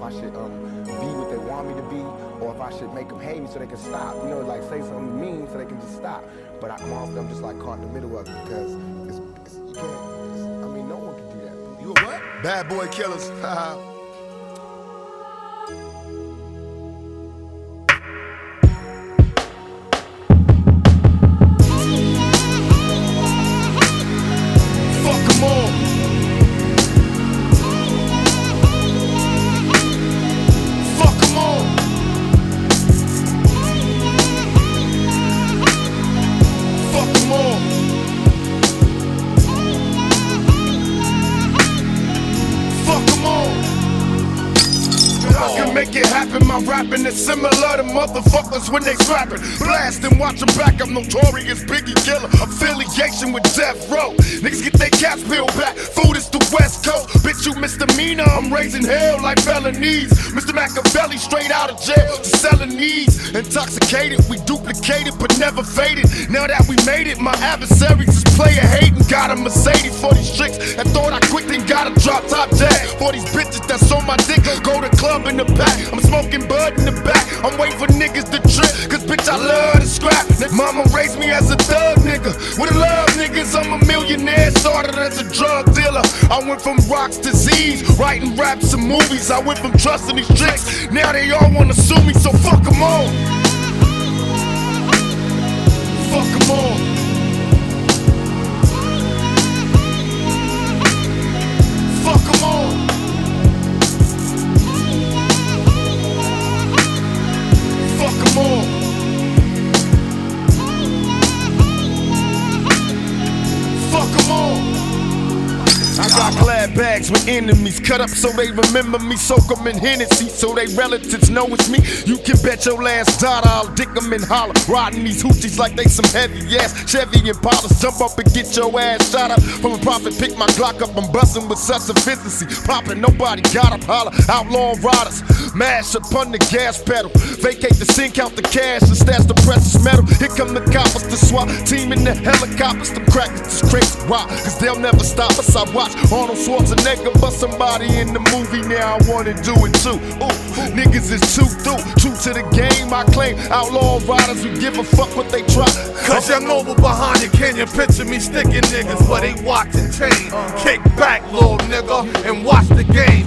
if I should be what they want me to be, or if I should make them hate me so they can stop. You know, like say something mean so they can just stop. But more often I'm just like caught in the middle of it because you can't. I mean, no one can do that. You a what? Bad boy killers. Make it happen, my rapping is similar to motherfuckers when they scrapping. Blast and watch them back, I'm notorious Biggie killer. Affiliation with Death Row. Niggas get their caps peeled back, food is the West Coast. Bitch, you misdemeanor, I'm raising hell like felonies. Mr. Machiavelli straight out of jail to selling these. Intoxicated, we duplicated but never faded. Now that we made it, my adversaries is player hating. Got a Mercedes for these tricks and thought I quit, then got a drop top jag. For these bitches that's on my dick, go to club in the back. I'm smoking bud in the back. I'm waiting for niggas to trip, cause bitch I love to scrap. Mama raised me as a thug nigga. With a love niggas, I'm a millionaire. Started as a drug dealer. I went from rocks to Z's, writing raps and movies. I went from trusting these tricks. Now they all wanna sue me, so fuck them all. Fuck them all. Fuck them all. Fuck them all. Fuck them all. I got glad bags with enemies, cut up so they remember me, soak them in Hennessy so they relatives know it's me. You can bet your last dollar I'll dick them in holler, riding these hoochies like they some heavy ass Chevy Impalas. Jump up and get your ass shot up from a profit, pick my Glock up, I'm bustin' with such efficiency. Poppin', nobody got up, holler, outlaw riders, mash up on the gas pedal, vacate the scene, count the cash and stash the precious metal. Here come the coppers, the SWAT team in the helicopters, them crackers just crazy, why? Cause they'll never stop us. I watch Arnold Schwarzenegger bust somebody in the movie, now I wanna do it too. Ooh, niggas is too true to the game I claim. Outlaw riders who give a fuck what they try. Cause young mobile behind you, can you picture me sticking niggas where they watch and chain? Kick back, little nigga, and watch the game.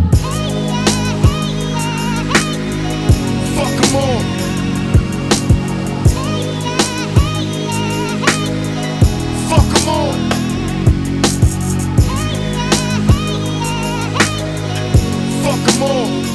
Fuck them all. Fuck them all. Fuck them all.